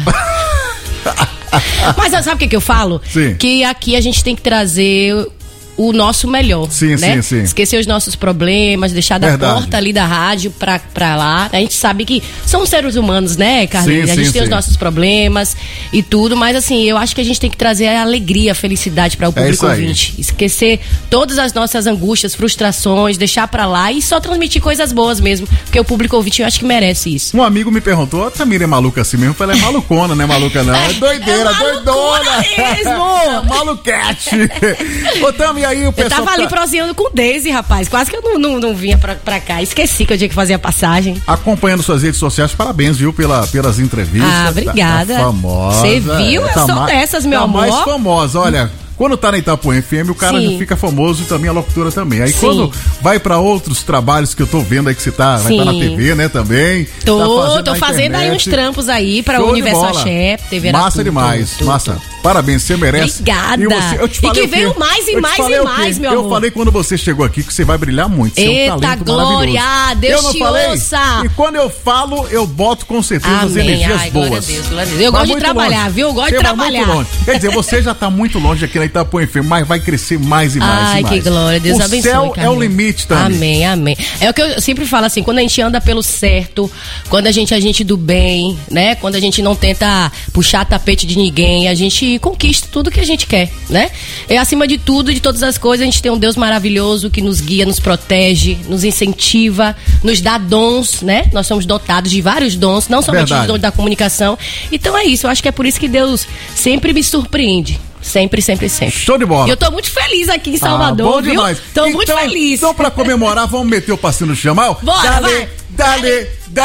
[SPEAKER 17] Mas sabe o que eu falo?
[SPEAKER 7] Sim.
[SPEAKER 17] Que aqui a gente tem que trazer o nosso melhor,
[SPEAKER 7] sim,
[SPEAKER 17] né?
[SPEAKER 7] Sim.
[SPEAKER 17] Esquecer os nossos problemas, deixar da porta ali da rádio pra lá. A gente sabe que somos seres humanos, né, Carlinhos? A gente tem os nossos problemas e tudo, mas assim, eu acho que a gente tem que trazer a alegria, a felicidade para o público ouvinte. Esquecer todas as nossas angústias, frustrações, deixar pra lá e só transmitir coisas boas mesmo, porque o público ouvinte eu acho que merece isso.
[SPEAKER 7] Um amigo me perguntou, a Tamira é maluca assim mesmo? Eu falei, é malucona, não é maluca não. É doideira, doidona.
[SPEAKER 17] Mesmo.
[SPEAKER 7] Maluquete. Ô, Tami, aí o pessoal
[SPEAKER 17] eu tava ali proseando com Deise, rapaz. Quase que eu não vinha pra cá. Esqueci que eu tinha que fazer a passagem.
[SPEAKER 7] Acompanhando suas redes sociais, parabéns, viu, pelas entrevistas.
[SPEAKER 17] Ah, obrigada.
[SPEAKER 7] Tá famosa.
[SPEAKER 17] Você viu? Eu sou dessas, meu amor.
[SPEAKER 7] Mais famosa, olha. Quando tá na Itapuã FM, o cara já fica famoso e também a locutora também. Aí quando vai pra outros trabalhos que eu tô vendo aí que você vai estar na TV, né, também.
[SPEAKER 17] Tô fazendo aí uns trampos aí pra o Universo Axé, TV
[SPEAKER 7] Massa demais, massa. Parabéns, você merece.
[SPEAKER 17] Obrigada. E que veio mais e mais e mais, meu amor.
[SPEAKER 7] Eu falei quando você chegou aqui que você vai brilhar muito. Você é um talento
[SPEAKER 17] glória,
[SPEAKER 7] maravilhoso.
[SPEAKER 17] Deus te ouça.
[SPEAKER 7] E quando eu falo, eu boto com certeza as energias boas.
[SPEAKER 17] Glória a Deus, glória a Deus. Eu gosto de trabalhar, viu? Eu gosto de trabalhar.
[SPEAKER 7] Quer dizer, você já tá muito longe aqui na Itapuã FM, mas vai crescer mais e mais.
[SPEAKER 17] Ai, que glória, Deus abençoe.
[SPEAKER 7] O céu é o limite também.
[SPEAKER 17] Amém, amém. É o que eu sempre falo assim, quando a gente anda pelo certo, quando a gente é gente do bem, né? Quando a gente não tenta puxar tapete de ninguém, a gente conquista tudo que a gente quer, né? E acima de tudo, de todas as coisas, a gente tem um Deus maravilhoso que nos guia, nos protege, nos incentiva, nos dá dons, né? Nós somos dotados de vários dons, não somente os dons da comunicação. Então é isso, eu acho que é por isso que Deus sempre me surpreende. Sempre, sempre, sempre.
[SPEAKER 7] Show de bola.
[SPEAKER 17] E eu tô muito feliz aqui em Salvador,
[SPEAKER 7] bom demais.
[SPEAKER 17] Viu? Tô muito feliz.
[SPEAKER 7] Então, pra comemorar, vamos meter o passinho no chamal?
[SPEAKER 17] Bora,
[SPEAKER 7] dale.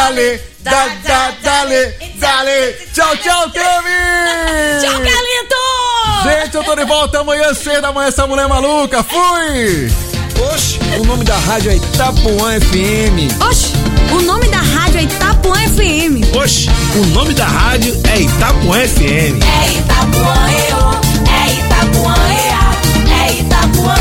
[SPEAKER 7] Tchau, Tami.
[SPEAKER 17] Tchau, Carlito.
[SPEAKER 7] Gente, eu tô de volta amanhã cedo, amanhã essa mulher maluca. Fui.
[SPEAKER 10] Oxe, o nome da rádio é Itapuã FM.
[SPEAKER 18] Oxe, o nome da rádio é Itapuã FM.
[SPEAKER 10] Oxe, o nome da rádio é Itapuã FM.
[SPEAKER 3] É Itapuã, é Itapuã, é Itapuã.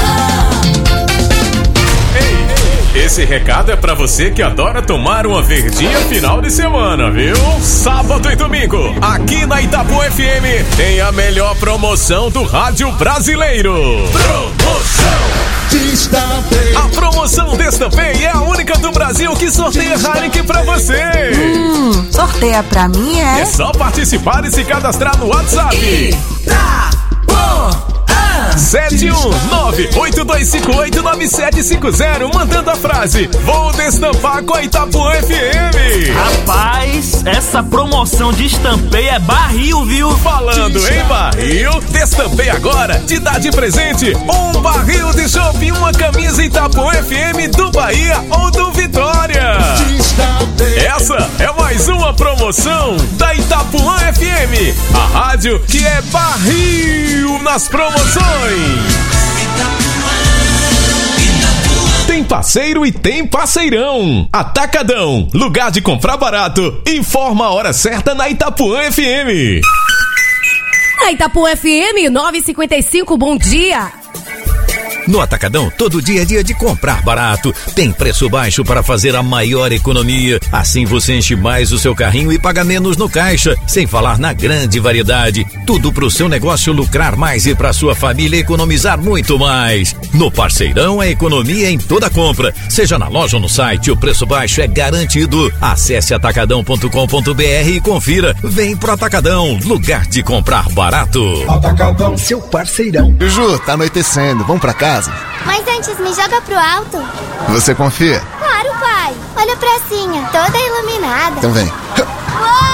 [SPEAKER 12] Esse recado é pra você que adora tomar uma verdinha final de semana, viu? Sábado e domingo, aqui na Itapuã FM, tem a melhor promoção do rádio brasileiro. Promoção Destampei. A promoção Destampei é a única do Brasil que sorteia Heineken pra você.
[SPEAKER 18] Sorteia pra mim, é?
[SPEAKER 12] É só participar e se cadastrar no WhatsApp.
[SPEAKER 3] Itapuã.
[SPEAKER 12] 719-8258-9750, mandando a frase: vou destampar com a Itapuã FM.
[SPEAKER 19] Rapaz, essa promoção de Destampei é barril, viu?
[SPEAKER 12] Falando em barril, Destampei agora te dá de presente um barril de chopp e uma camisa Itapuã FM do Bahia ou do Vitória. Essa é mais uma promoção da Itapuã FM, a rádio que é barril nas promoções. Tem parceiro e tem parceirão. Atacadão, lugar de comprar barato. Informa a hora certa na Itapuã FM.
[SPEAKER 17] Na Itapuã FM 9h55, bom dia.
[SPEAKER 8] No Atacadão, todo dia é dia de comprar barato. Tem preço baixo para fazer a maior economia. Assim você enche mais o seu carrinho e paga menos no caixa. Sem falar na grande variedade. Tudo pro seu negócio lucrar mais e pra sua família economizar muito mais. No Parceirão, é economia em toda compra. Seja na loja ou no site, o preço baixo é garantido. Acesse atacadão.com.br e confira. Vem pro Atacadão, lugar de comprar barato.
[SPEAKER 15] Atacadão, seu parceirão. Ju, tá anoitecendo, vamos pra casa?
[SPEAKER 20] Mas antes me joga pro alto.
[SPEAKER 15] Você confia?
[SPEAKER 20] Claro, pai. Olha a pracinha, toda iluminada.
[SPEAKER 15] Então vem.
[SPEAKER 20] Uou!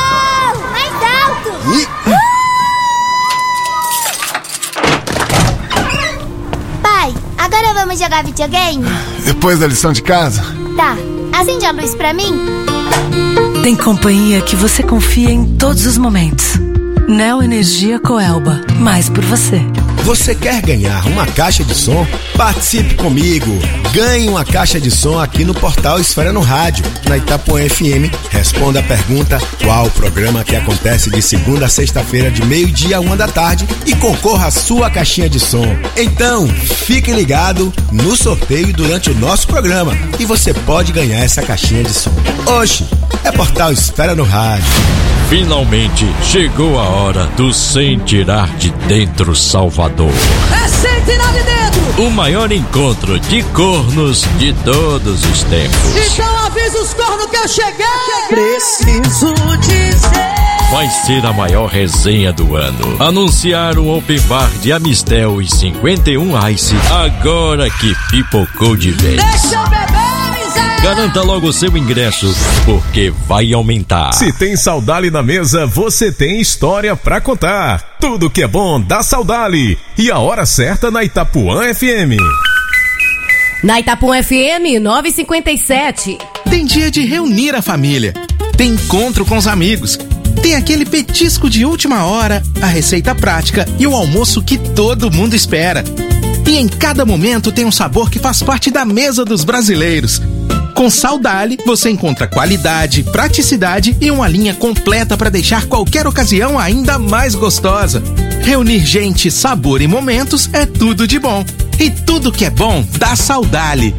[SPEAKER 20] Agora vamos jogar videogame?
[SPEAKER 15] Depois da lição de casa?
[SPEAKER 20] Tá. Acende a luz pra mim.
[SPEAKER 21] Tem companhia que você confia em todos os momentos. Neo Energia Coelba. Mais por você.
[SPEAKER 22] Você quer ganhar uma caixa de som? Participe comigo! Ganhe uma caixa de som aqui no portal Esfera no Rádio, na Itapuã FM. Responda a pergunta: qual o programa que acontece de segunda a sexta-feira de 12h a 1h e concorra à sua caixinha de som. Então, fique ligado no sorteio durante o nosso programa e você pode ganhar essa caixinha de som. Oxe, é portal Esfera no Rádio.
[SPEAKER 23] Finalmente chegou a hora do Sem Tirar de Dentro Salvador.
[SPEAKER 5] É sem tirar de dentro!
[SPEAKER 23] O maior encontro de cornos de todos os tempos.
[SPEAKER 5] Então avisa os cornos que eu cheguei!
[SPEAKER 21] Preciso dizer.
[SPEAKER 23] Vai ser a maior resenha do ano. Anunciar o Open Bar de Amistel e 51 Ice, agora que pipocou de vez.
[SPEAKER 5] Deixa eu beber, Zé!
[SPEAKER 23] Garanta logo o seu ingresso, porque vai aumentar.
[SPEAKER 12] Se tem Saudale na mesa, você tem história pra contar. Tudo que é bom dá Saudale. E a hora certa na Itapuã FM.
[SPEAKER 17] Na Itapuã FM 9h57.
[SPEAKER 24] Tem dia de reunir a família. Tem encontro com os amigos. Tem aquele petisco de última hora, a receita prática e o almoço que todo mundo espera. E em cada momento tem um sabor que faz parte da mesa dos brasileiros. Com Saudale, você encontra qualidade, praticidade e uma linha completa para deixar qualquer ocasião ainda mais gostosa. Reunir gente, sabor e momentos é tudo de bom. E tudo que é bom dá Saudale.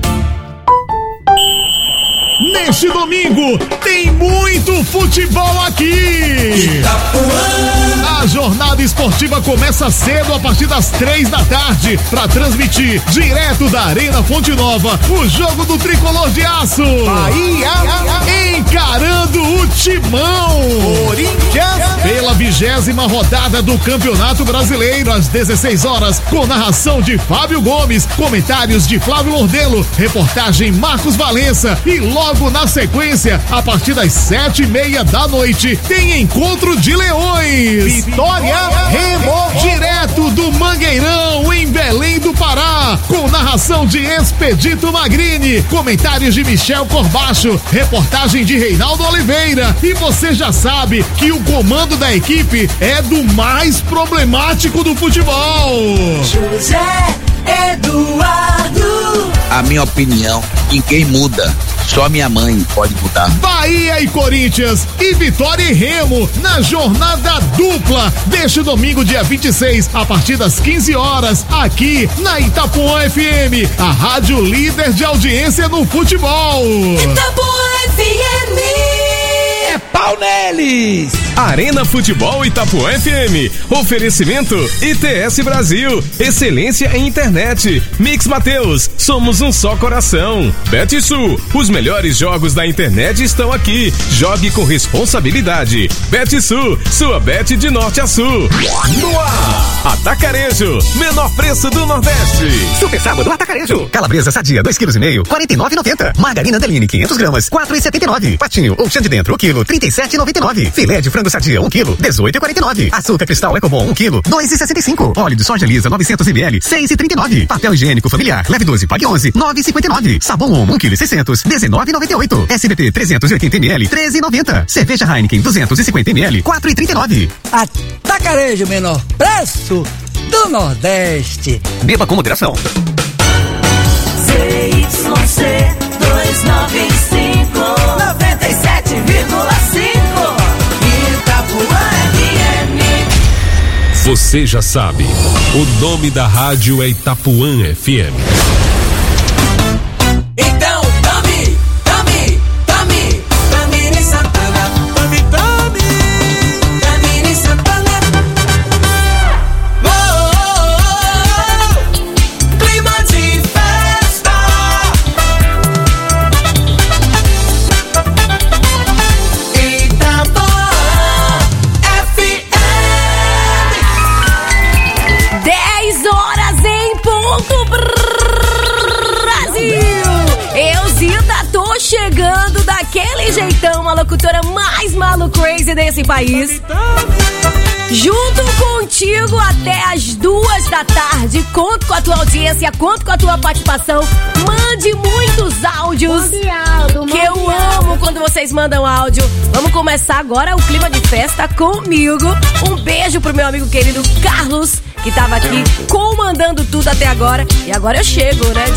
[SPEAKER 7] Neste domingo tem muito futebol aqui. A jornada esportiva começa cedo a partir das 3h para transmitir direto da Arena Fonte Nova o jogo do Tricolor de Aço. Bahia encarando o Timão. Corinthians pela 20ª rodada do Campeonato Brasileiro às 16h com narração de Fábio Gomes, comentários de Flávio Mordelo, reportagem Marcos Valença e logo na sequência, a partir das 7h30 tem Encontro de Leões. Vitória Remo, direto do Mangueirão, em Belém do Pará, com narração de Expedito Magrini, comentários de Michel Corbacho, reportagem de Reinaldo Oliveira. E você já sabe que o comando da equipe é do mais problemático do futebol.
[SPEAKER 5] José Eduardo.
[SPEAKER 25] A minha opinião, ninguém muda. Só minha mãe pode mudar.
[SPEAKER 7] Bahia e Corinthians e Vitória e Remo na jornada dupla deste domingo, dia 26, a partir das 15h, aqui na Itapuã FM, a rádio líder de audiência no futebol.
[SPEAKER 5] Itapuã FM.
[SPEAKER 7] É pau neles!
[SPEAKER 12] Arena Futebol Itapuã FM. Oferecimento ITS Brasil. Excelência em internet. Mix Mateus. Somos um só coração. BetSul. Os melhores jogos da internet estão aqui. Jogue com responsabilidade. BetSul. Sua bet de norte a sul. No ar. Atacarejo. Menor preço do Nordeste.
[SPEAKER 26] Super sábado Atacarejo. Calabresa sadia 2,5 kg, 49,90. Margarina Deline 500 gramas, 4,79. Patinho ou chã de dentro, o quilo, 37,99. Filé de frango sadia 1 kg, 18,49. Açúcar cristal Ecobon 1 kg, 2,65. Óleo de soja lisa 900 ml, 6,39. Papel higiênico familiar, leve 12, pague 11, 9,59. Sabão Omo 1 kg 600, 19,98. SBT 380 ml, 13,90. Cerveja Heineken 250 ml, 4,39.
[SPEAKER 27] Atacarejo, menor preço do Nordeste.
[SPEAKER 26] Beba com moderação.
[SPEAKER 5] ZYC 295 97,5 Itapuã FM.
[SPEAKER 28] Você já sabe, o nome da rádio é Itapuã FM.
[SPEAKER 5] Então, Tami Santana. Tami Santana. Clima de festa. Itapuã FM.
[SPEAKER 17] 10h em ponto, Brasil! Eu, Zita, tô chegando daquele jeitão, a locutora mais malu crazy desse país.
[SPEAKER 1] junto contigo até as 2 da tarde. Conto com a tua audiência, conto com a tua participação. Mande muitos áudios. Que eu amo quando vocês mandam áudio. Vamos começar agora o clima de festa comigo. Um beijo pro meu amigo querido Carlos, que tava aqui comandando tudo até agora. E agora eu chego, né?